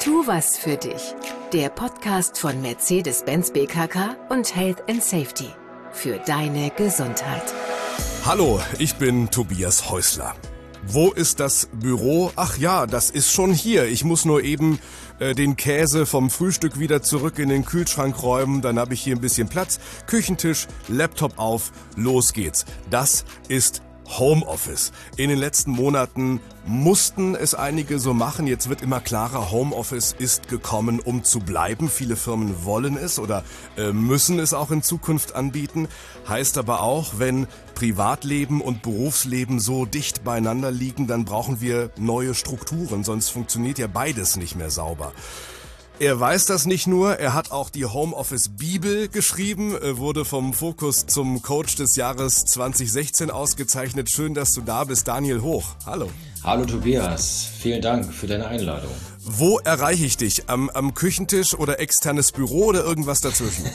Tu was für dich. Der Podcast von Mercedes-Benz BKK und Health & Safety. Für deine Gesundheit. Hallo, ich bin Tobias Häusler. Wo ist das Büro? Ach ja, das ist schon hier. Ich muss nur eben den Käse vom Frühstück wieder zurück in den Kühlschrank räumen. Dann habe ich hier ein bisschen Platz. Küchentisch, Laptop auf, los geht's. Das ist Homeoffice. In den letzten Monaten mussten es einige so machen. Jetzt wird immer klarer, Homeoffice ist gekommen, um zu bleiben. Viele Firmen wollen es oder müssen es auch in Zukunft anbieten. Heißt aber auch, wenn Privatleben und Berufsleben so dicht beieinander liegen, dann brauchen wir neue Strukturen, sonst funktioniert ja beides nicht mehr sauber. Er weiß das nicht nur, er hat auch die Homeoffice-Bibel geschrieben, wurde vom Focus zum Coach des Jahres 2016 ausgezeichnet. Schön, dass du da bist, Daniel Hoch. Hallo. Hallo Tobias, vielen Dank für deine Einladung. Wo erreiche ich dich? Am Küchentisch oder externes Büro oder irgendwas dazwischen?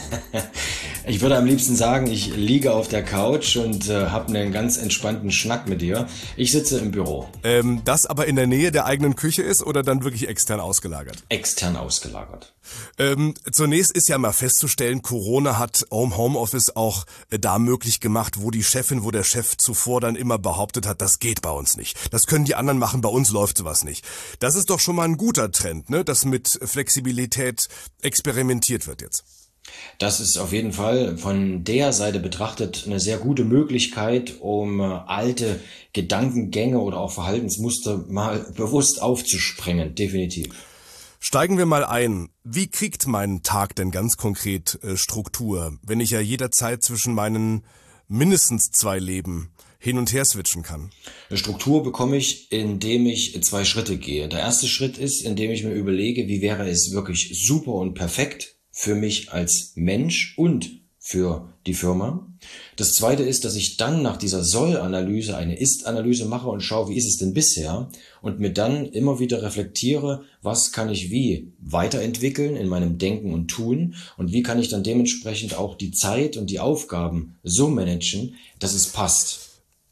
Ich würde am liebsten sagen, ich liege auf der Couch und habe einen ganz entspannten Schnack mit dir. Ich sitze im Büro. Das aber in der Nähe der eigenen Küche ist oder dann wirklich extern ausgelagert? Extern ausgelagert. Zunächst ist ja mal festzustellen, Corona hat Homeoffice auch da möglich gemacht, wo die Chefin, wo der Chef zuvor dann immer behauptet hat, das geht bei uns nicht. Das können die anderen machen, bei uns läuft sowas nicht. Das ist doch schon mal ein guter Trend, ne? Dass mit Flexibilität experimentiert wird jetzt. Das ist auf jeden Fall von der Seite betrachtet eine sehr gute Möglichkeit, um alte Gedankengänge oder auch Verhaltensmuster mal bewusst aufzusprengen, definitiv. Steigen wir mal ein. Wie kriegt mein Tag denn ganz konkret Struktur, wenn ich ja jederzeit zwischen meinen mindestens 2 Leben hin und her switchen kann? Eine Struktur bekomme ich, indem ich 2 Schritte gehe. Der erste Schritt ist, indem ich mir überlege, wie wäre es wirklich super und perfekt für mich als Mensch und für die Firma. Das zweite ist, dass ich dann nach dieser Soll-Analyse eine Ist-Analyse mache und schaue, wie ist es denn bisher, und mir dann immer wieder reflektiere, was kann ich wie weiterentwickeln in meinem Denken und Tun und wie kann ich dann dementsprechend auch die Zeit und die Aufgaben so managen, dass es passt.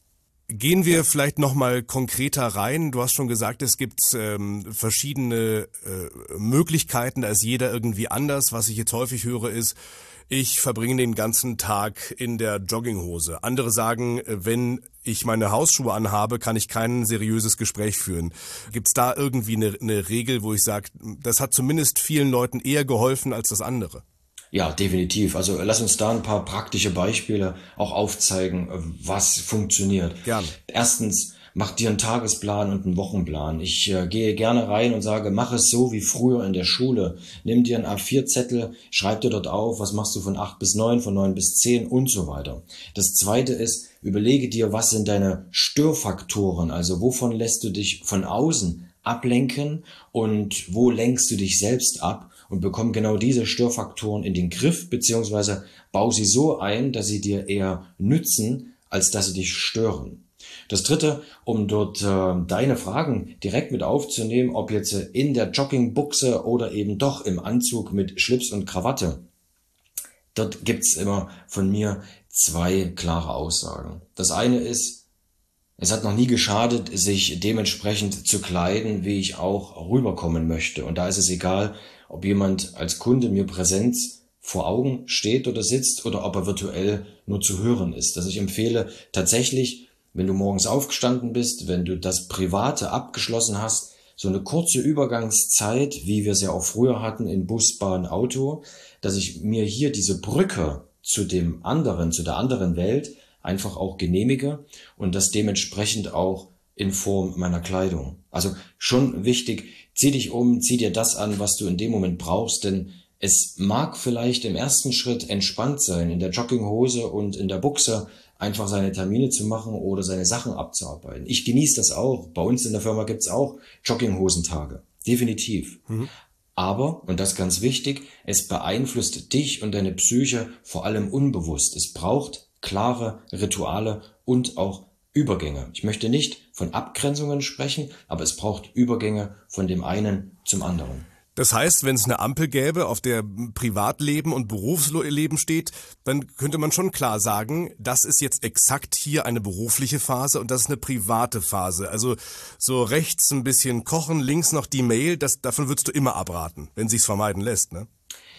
Gehen wir vielleicht nochmal konkreter rein. Du hast schon gesagt, es gibt verschiedene Möglichkeiten, da ist jeder irgendwie anders. Was ich jetzt häufig höre ist, ich verbringe den ganzen Tag in der Jogginghose. Andere sagen, wenn ich meine Hausschuhe anhabe, kann ich kein seriöses Gespräch führen. Gibt's da irgendwie eine Regel, wo ich sage, das hat zumindest vielen Leuten eher geholfen als das andere? Ja, definitiv. Also lass uns da ein paar praktische Beispiele auch aufzeigen, was funktioniert. Gerne. Erstens, mach dir einen Tagesplan und einen Wochenplan. Ich gehe gerne rein und sage, mach es so wie früher in der Schule. Nimm dir einen A4-Zettel, schreib dir dort auf, was machst du von 8 bis 9, von 9 bis 10 und so weiter. Das zweite ist, überlege dir, was sind deine Störfaktoren, also wovon lässt du dich von außen ablenken und wo lenkst du dich selbst ab, und bekomm genau diese Störfaktoren in den Griff, beziehungsweise bau sie so ein, dass sie dir eher nützen, als dass sie dich stören. Das dritte, um dort deine Fragen direkt mit aufzunehmen, ob jetzt in der Joggingbuchse oder eben doch im Anzug mit Schlips und Krawatte. Dort gibt's immer von mir 2 klare Aussagen. Das eine ist, es hat noch nie geschadet, sich dementsprechend zu kleiden, wie ich auch rüberkommen möchte. Und da ist es egal, ob jemand als Kunde mir Präsenz vor Augen steht oder sitzt oder ob er virtuell nur zu hören ist. Also ich empfehle tatsächlich, wenn du morgens aufgestanden bist, wenn du das Private abgeschlossen hast, so eine kurze Übergangszeit, wie wir es ja auch früher hatten in Bus, Bahn, Auto, dass ich mir hier diese Brücke zu dem anderen, zu der anderen Welt einfach auch genehmige und das dementsprechend auch in Form meiner Kleidung. Also schon wichtig, zieh dich um, zieh dir das an, was du in dem Moment brauchst, denn es mag vielleicht im ersten Schritt entspannt sein, in der Jogginghose und in der Buchse einfach seine Termine zu machen oder seine Sachen abzuarbeiten. Ich genieße das auch. Bei uns in der Firma gibt's auch Jogginghosentage. Definitiv. Aber, und das ist ganz wichtig, es beeinflusst dich und deine Psyche vor allem unbewusst. Es braucht klare Rituale und auch Übergänge. Ich möchte nicht von Abgrenzungen sprechen, aber es braucht Übergänge von dem einen zum anderen. Das heißt, wenn es eine Ampel gäbe, auf der Privatleben und Berufsleben steht, dann könnte man schon klar sagen, das ist jetzt exakt hier eine berufliche Phase und das ist eine private Phase. Also so rechts ein bisschen kochen, links noch die Mail, davon würdest du immer abraten, wenn sich's vermeiden lässt, ne?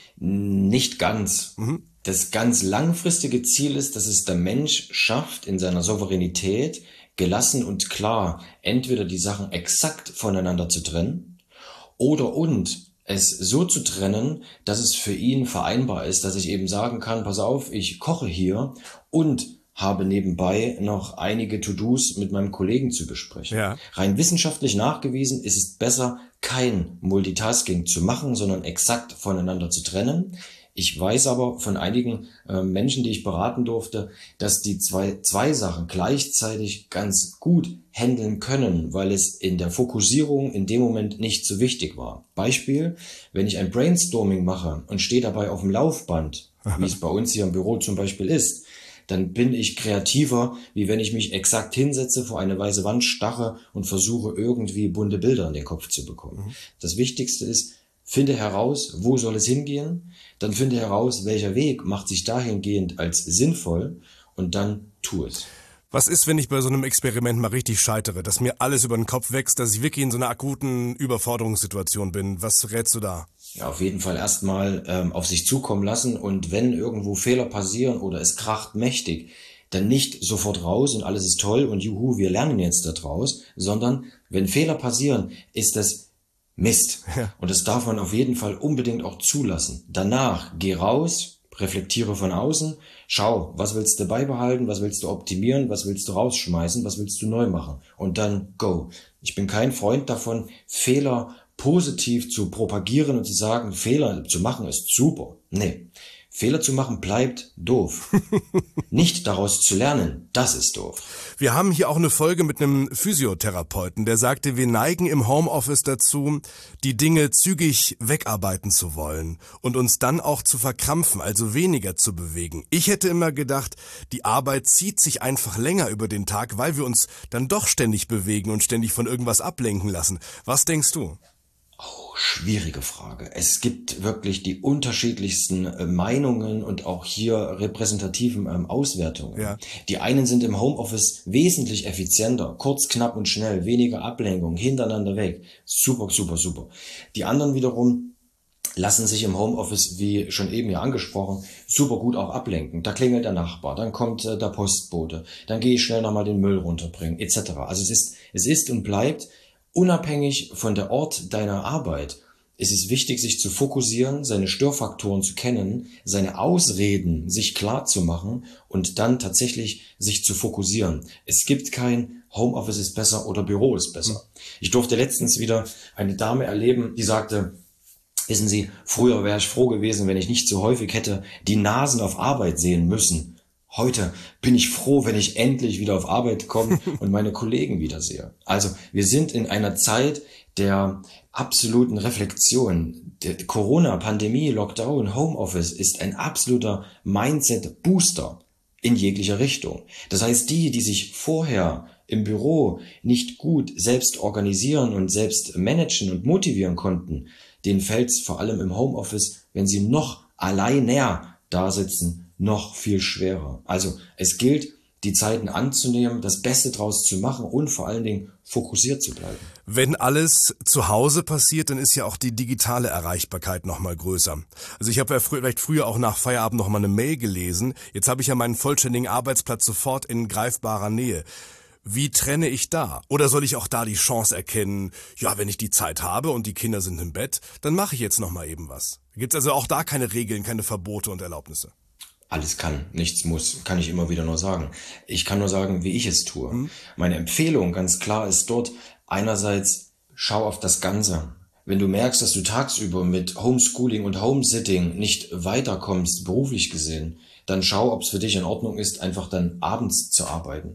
Nicht ganz. Das ganz langfristige Ziel ist, dass es der Mensch schafft, in seiner Souveränität gelassen und klar entweder die Sachen exakt voneinander zu trennen oder es so zu trennen, dass es für ihn vereinbar ist, dass ich eben sagen kann, pass auf, ich koche hier und habe nebenbei noch einige To-Dos mit meinem Kollegen zu besprechen. Ja. Rein wissenschaftlich nachgewiesen ist es besser, kein Multitasking zu machen, sondern exakt voneinander zu trennen. Ich weiß aber von einigen Menschen, die ich beraten durfte, dass die zwei Sachen gleichzeitig ganz gut handeln können, weil es in der Fokussierung in dem Moment nicht so wichtig war. Beispiel, wenn ich ein Brainstorming mache und stehe dabei auf dem Laufband, wie es bei uns hier im Büro zum Beispiel ist, dann bin ich kreativer, wie wenn ich mich exakt hinsetze, vor eine weiße Wand starre und versuche irgendwie bunte Bilder in den Kopf zu bekommen. Das Wichtigste ist, finde heraus, wo soll es hingehen, dann finde heraus, welcher Weg macht sich dahingehend als sinnvoll und dann tu es. Was ist, wenn ich bei so einem Experiment mal richtig scheitere, dass mir alles über den Kopf wächst, dass ich wirklich in so einer akuten Überforderungssituation bin? Was rätst du da? Ja, auf jeden Fall erstmal auf sich zukommen lassen und wenn irgendwo Fehler passieren oder es kracht mächtig, dann nicht sofort raus und alles ist toll und juhu, wir lernen jetzt da draus, sondern wenn Fehler passieren, ist das Mist. Ja. Und das darf man auf jeden Fall unbedingt auch zulassen. Danach geh raus, reflektiere von außen, schau, was willst du beibehalten, was willst du optimieren, was willst du rausschmeißen, was willst du neu machen und dann go. Ich bin kein Freund davon, Fehler positiv zu propagieren und zu sagen, Fehler zu machen ist super. Nee, Fehler zu machen bleibt doof. Nicht daraus zu lernen, das ist doof. Wir haben hier auch eine Folge mit einem Physiotherapeuten, der sagte, wir neigen im Homeoffice dazu, die Dinge zügig wegarbeiten zu wollen und uns dann auch zu verkrampfen, also weniger zu bewegen. Ich hätte immer gedacht, die Arbeit zieht sich einfach länger über den Tag, weil wir uns dann doch ständig bewegen und ständig von irgendwas ablenken lassen. Was denkst du? Oh, schwierige Frage. Es gibt wirklich die unterschiedlichsten Meinungen und auch hier repräsentativen Auswertungen. Ja. Die einen sind im Homeoffice wesentlich effizienter, kurz, knapp und schnell, weniger Ablenkung, hintereinander weg. Super, super, super. Die anderen wiederum lassen sich im Homeoffice, wie schon eben ja angesprochen, super gut auch ablenken. Da klingelt der Nachbar, dann kommt der Postbote, dann gehe ich schnell nochmal den Müll runterbringen, etc. Also es ist und bleibt unabhängig von der Ort deiner Arbeit, ist es wichtig, sich zu fokussieren, seine Störfaktoren zu kennen, seine Ausreden sich klar zu machen und dann tatsächlich sich zu fokussieren. Es gibt kein Homeoffice ist besser oder Büro ist besser. Ich durfte letztens wieder eine Dame erleben, die sagte, wissen Sie, früher wäre ich froh gewesen, wenn ich nicht so häufig hätte die Nasen auf Arbeit sehen müssen. Heute bin ich froh, wenn ich endlich wieder auf Arbeit komme und meine Kollegen wiedersehe. Also wir sind in einer Zeit der absoluten Reflexion. Der Corona-Pandemie, Lockdown, Homeoffice ist ein absoluter Mindset-Booster in jeglicher Richtung. Das heißt, die sich vorher im Büro nicht gut selbst organisieren und selbst managen und motivieren konnten, denen fällt es vor allem im Homeoffice, wenn sie noch alleiner da sitzen, noch viel schwerer. Also es gilt, die Zeiten anzunehmen, das Beste draus zu machen und vor allen Dingen fokussiert zu bleiben. Wenn alles zu Hause passiert, dann ist ja auch die digitale Erreichbarkeit noch mal größer. Also ich habe ja vielleicht früher auch nach Feierabend noch mal eine Mail gelesen. Jetzt habe ich ja meinen vollständigen Arbeitsplatz sofort in greifbarer Nähe. Wie trenne ich da? Oder soll ich auch da die Chance erkennen, ja, wenn ich die Zeit habe und die Kinder sind im Bett, dann mache ich jetzt noch mal eben was. Gibt es also auch da keine Regeln, keine Verbote und Erlaubnisse? Alles kann, nichts muss, kann ich immer wieder nur sagen. Ich kann nur sagen, wie ich es tue. Meine Empfehlung ganz klar ist dort, einerseits schau auf das Ganze. Wenn du merkst, dass du tagsüber mit Homeschooling und Homesitting nicht weiterkommst, beruflich gesehen, dann schau, ob es für dich in Ordnung ist, einfach dann abends zu arbeiten.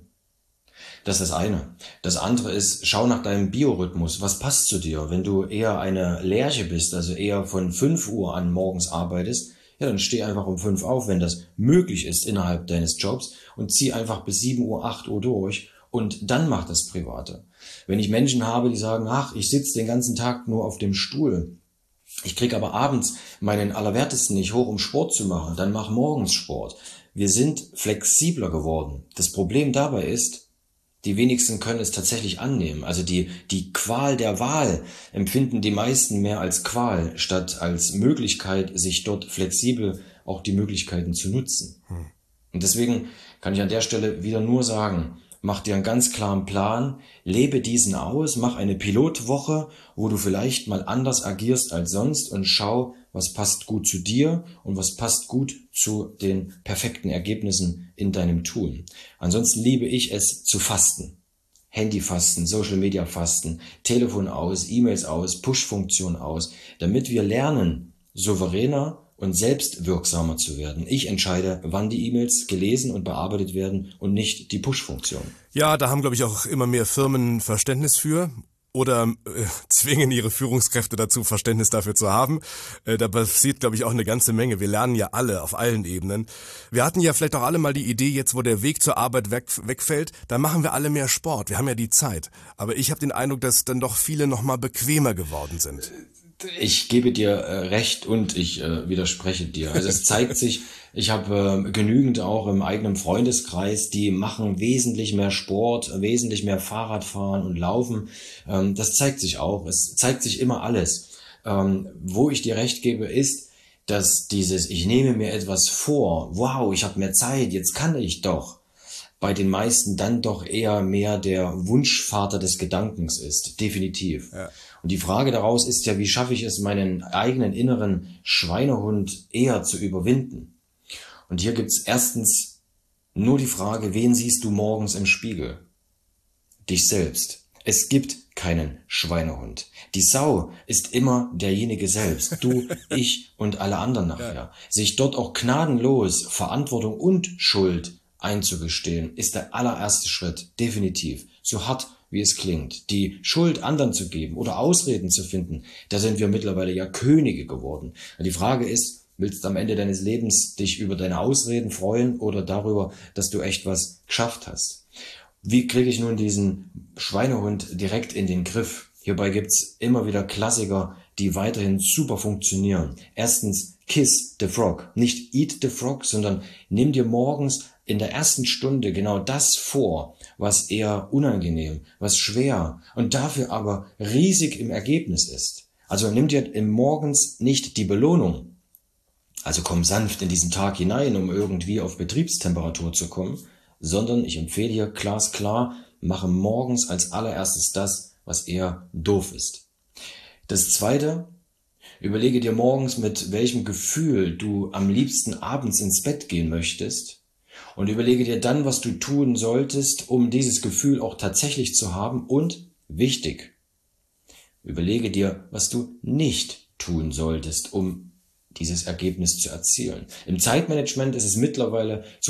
Das ist das eine. Das andere ist, schau nach deinem Biorhythmus. Was passt zu dir? Wenn du eher eine Lerche bist, also eher von 5 Uhr an morgens arbeitest, ja, dann steh einfach um 5 auf, wenn das möglich ist innerhalb deines Jobs und zieh einfach bis 7 Uhr, 8 Uhr durch und dann mach das Private. Wenn ich Menschen habe, die sagen, ach, ich sitze den ganzen Tag nur auf dem Stuhl, Ich kriege aber abends meinen Allerwertesten nicht hoch, um Sport zu machen. Dann mach morgens Sport. Wir sind flexibler geworden. Das Problem dabei ist, die wenigsten können es tatsächlich annehmen. Also die Qual der Wahl empfinden die meisten mehr als Qual, statt als Möglichkeit, sich dort flexibel auch die Möglichkeiten zu nutzen. Und deswegen kann ich an der Stelle wieder nur sagen, mach dir einen ganz klaren Plan, lebe diesen aus, mach eine Pilotwoche, wo du vielleicht mal anders agierst als sonst und schau, was passt gut zu dir und was passt gut zu den perfekten Ergebnissen in deinem Tun. Ansonsten liebe ich es zu fasten. Handyfasten, Social Media Fasten, Telefon aus, E-Mails aus, Push-Funktion aus, damit wir lernen, souveräner und selbstwirksamer zu werden. Ich entscheide, wann die E-Mails gelesen und bearbeitet werden und nicht die Push-Funktion. Ja, da haben, glaube ich, auch immer mehr Firmen Verständnis für oder zwingen ihre Führungskräfte dazu, Verständnis dafür zu haben. Da passiert, glaube ich, auch eine ganze Menge. Wir lernen ja alle auf allen Ebenen. Wir hatten ja vielleicht auch alle mal die Idee, jetzt wo der Weg zur Arbeit wegfällt, dann machen wir alle mehr Sport. Wir haben ja die Zeit. Aber ich habe den Eindruck, dass dann doch viele noch mal bequemer geworden sind. Ich gebe dir recht und ich widerspreche dir. Also es zeigt sich, ich habe genügend auch im eigenen Freundeskreis, die machen wesentlich mehr Sport, wesentlich mehr Fahrradfahren und Laufen. Das zeigt sich auch. Es zeigt sich immer alles. Wo ich dir recht gebe, ist, dass dieses, ich nehme mir etwas vor, wow, ich habe mehr Zeit, jetzt kann ich doch, bei den meisten dann doch eher mehr der Wunschvater des Gedankens ist. Definitiv. Ja. Und die Frage daraus ist ja, wie schaffe ich es, meinen eigenen inneren Schweinehund eher zu überwinden? Und hier gibt's erstens nur die Frage, wen siehst du morgens im Spiegel? Dich selbst. Es gibt keinen Schweinehund. Die Sau ist immer derjenige selbst. Du, ich und alle anderen nachher. Ja. Sich dort auch gnadenlos Verantwortung und Schuld einzugestehen, ist der allererste Schritt. Definitiv. So hart wie es klingt. Die Schuld anderen zu geben oder Ausreden zu finden, da sind wir mittlerweile ja Könige geworden. Und die Frage ist, willst du am Ende deines Lebens dich über deine Ausreden freuen oder darüber, dass du echt was geschafft hast? Wie kriege ich nun diesen Schweinehund direkt in den Griff? Hierbei gibt's immer wieder Klassiker, die weiterhin super funktionieren. Erstens, kiss the frog. Nicht eat the frog, sondern nimm dir morgens in der ersten Stunde genau das vor, was eher unangenehm, was schwer und dafür aber riesig im Ergebnis ist. Also nimm dir morgens nicht die Belohnung. Also komm sanft in diesen Tag hinein, um irgendwie auf Betriebstemperatur zu kommen, sondern ich empfehle hier glasklar, mache morgens als allererstes das, was eher doof ist. Das Zweite, überlege dir morgens, mit welchem Gefühl du am liebsten abends ins Bett gehen möchtest und überlege dir dann, was du tun solltest, um dieses Gefühl auch tatsächlich zu haben und, wichtig, überlege dir, was du nicht tun solltest, um dieses Ergebnis zu erzielen. Im Zeitmanagement ist es mittlerweile zu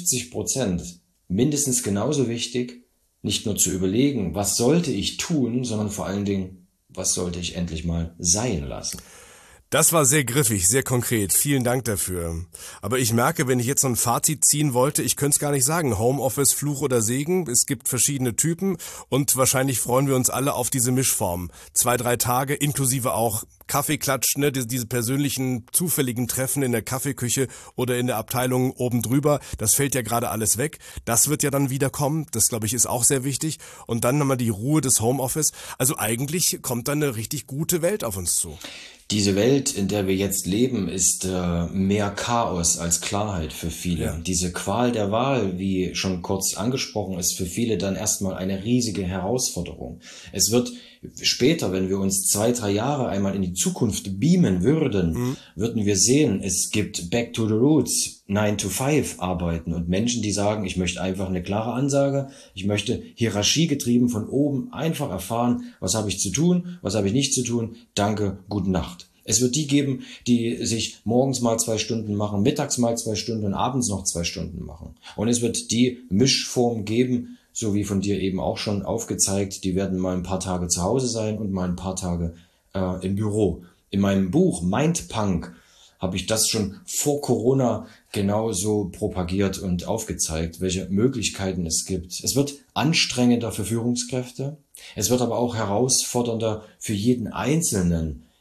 50% mindestens genauso wichtig, nicht nur zu überlegen, was sollte ich tun, sondern vor allen Dingen, was sollte ich endlich mal sein lassen. Das war sehr griffig, sehr konkret. Vielen Dank dafür. Aber ich merke, wenn ich jetzt so ein Fazit ziehen wollte, ich könnte es gar nicht sagen. Homeoffice, Fluch oder Segen. Es gibt verschiedene Typen und wahrscheinlich freuen wir uns alle auf diese Mischform. 2-3 Tage, inklusive auch Kaffeeklatsch, ne, diese persönlichen, zufälligen Treffen in der Kaffeeküche oder in der Abteilung oben drüber. Das fällt ja gerade alles weg. Das wird ja dann wieder kommen. Das, glaube ich, ist auch sehr wichtig. Und dann nochmal die Ruhe des Homeoffice. Also eigentlich kommt dann eine richtig gute Welt auf uns zu. Diese Welt, in der wir jetzt leben, ist mehr Chaos als Klarheit für viele. Ja. Diese Qual der Wahl, wie schon kurz angesprochen, ist für viele dann erstmal eine riesige Herausforderung. Es wird später, wenn wir uns 2-3 Jahre einmal in die Zukunft beamen würden, würden wir sehen, es gibt Back to the Roots, 9-to-5 arbeiten und Menschen, die sagen, ich möchte einfach eine klare Ansage, ich möchte hierarchiegetrieben von oben einfach erfahren, was habe ich zu tun, was habe ich nicht zu tun, danke, gute Nacht. Es wird die geben, die sich morgens mal 2 Stunden machen, mittags mal 2 Stunden und abends noch 2 Stunden machen. Und es wird die Mischform geben, so wie von dir eben auch schon aufgezeigt, die werden mal ein paar Tage zu Hause sein und mal ein paar Tage im Büro. In meinem Buch Mindpunk habe ich das schon vor Corona genauso propagiert und aufgezeigt, welche Möglichkeiten es gibt. Es wird anstrengender für Führungskräfte, es wird aber auch herausfordernder für jeden Einzelnen,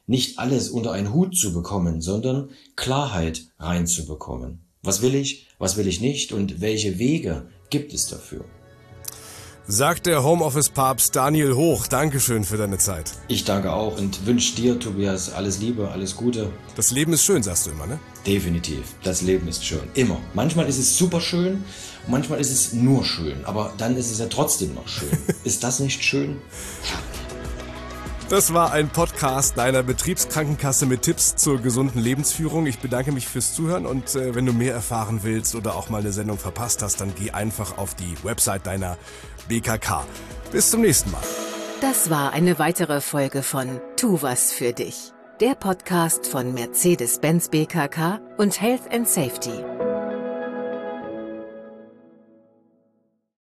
nicht alles unter einen Hut zu bekommen, sondern Klarheit reinzubekommen. Was will ich nicht und welche Wege gibt es dafür? Sagt der Homeoffice-Papst Daniel Hoch. Dankeschön für deine Zeit. Ich danke auch und wünsche dir, Tobias, alles Liebe, alles Gute. Das Leben ist schön, sagst du immer, ne? Definitiv. Das Leben ist schön. Immer. Manchmal ist es super schön, manchmal ist es nur schön. Aber dann ist es ja trotzdem noch schön. Ist das nicht schön? Das war ein Podcast deiner Betriebskrankenkasse mit Tipps zur gesunden Lebensführung. Ich bedanke mich fürs Zuhören und wenn du mehr erfahren willst oder auch mal eine Sendung verpasst hast, dann geh einfach auf die Website deiner BKK. Bis zum nächsten Mal. Das war eine weitere Folge von Tu was für dich. Der Podcast von Mercedes-Benz BKK und Health & Safety.